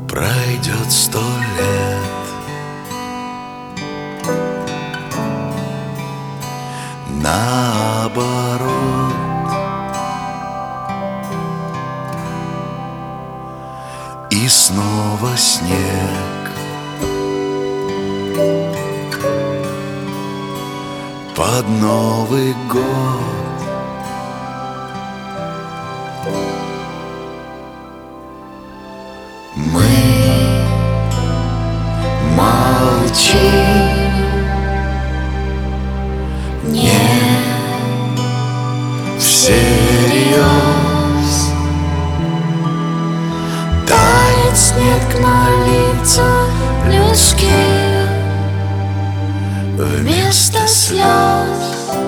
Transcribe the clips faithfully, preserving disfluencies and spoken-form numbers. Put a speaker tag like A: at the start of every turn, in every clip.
A: Пройдет сто лет, наоборот, и снова снег под Новый год. Мы молчим, не всерьез.
B: Тает снег на лицах людских вместо слез.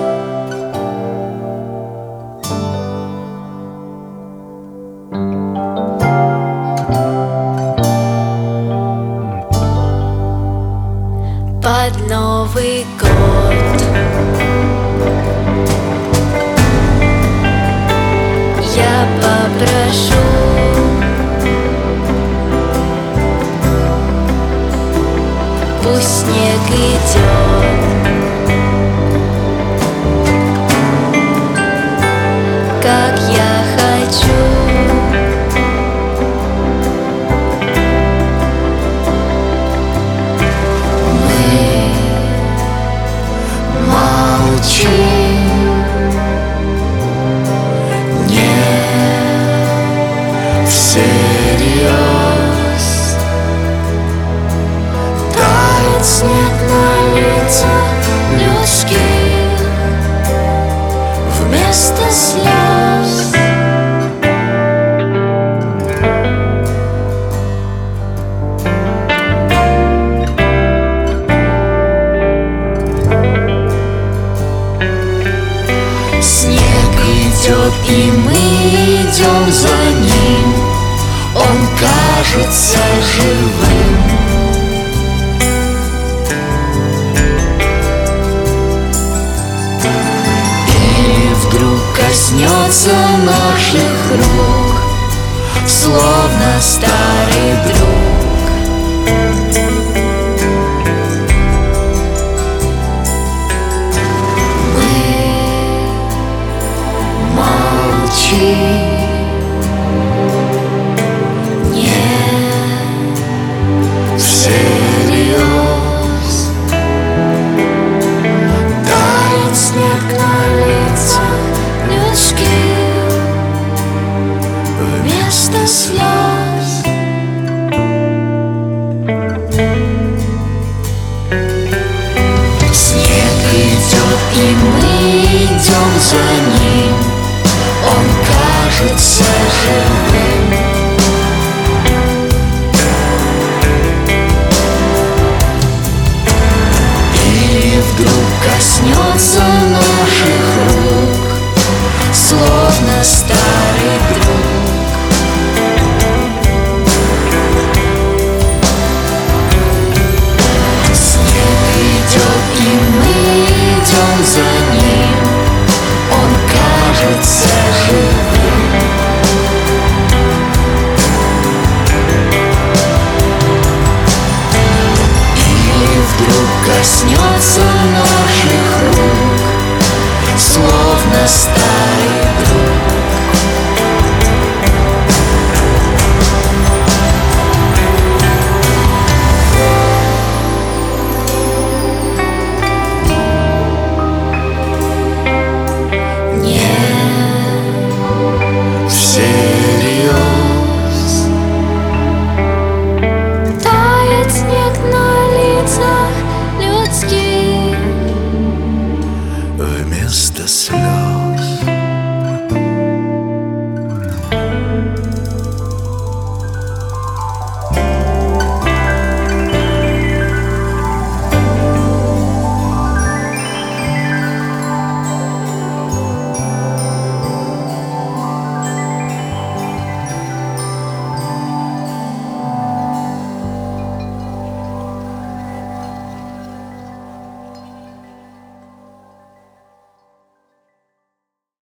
B: Под Новый год я попрошу пусть снег идет, как я хочу.
A: Не всерьез.
B: Тает снег на лицах людских вместо слез.
A: Снег идет, и мы идем за ним. Он кажется живым. Или вдруг коснется наших рук, словно старый друг. Не всерьез.
B: Тает снег на лицах людских вместо слез.
A: Снег идет, и мы идем за ним. Он кажется живым. Или вдруг коснется наших рук, словно старый друг. Снег идет, и мы идем за ним. Он кажется живым. Или вдруг коснется наших рук, словно старый друг. Всерьез.
B: Тает снег на лицах людских
A: Вместо слез.